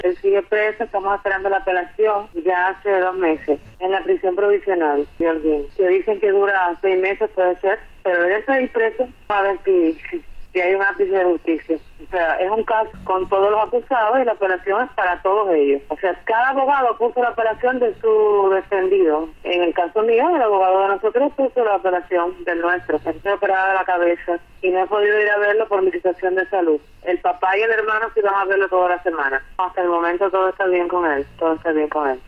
Él sigue preso, estamos esperando la apelación ya hace 2 meses en la prisión provisional de Holguín. Que dicen que dura 6 meses, puede ser, pero él está ahí preso a ver si hay un ápice de justicia. O sea, es un caso con todos los acusados y la apelación es para todos ellos. O sea, cada abogado puso la apelación de su defendido. En el caso mío, el abogado de nosotros puso la apelación del nuestro. Estoy operada de la cabeza y no he podido ir a verlo por mi situación de salud. El papá y el hermano sí van a verlo toda la semana. Hasta el momento todo está bien con él, todo está bien con él.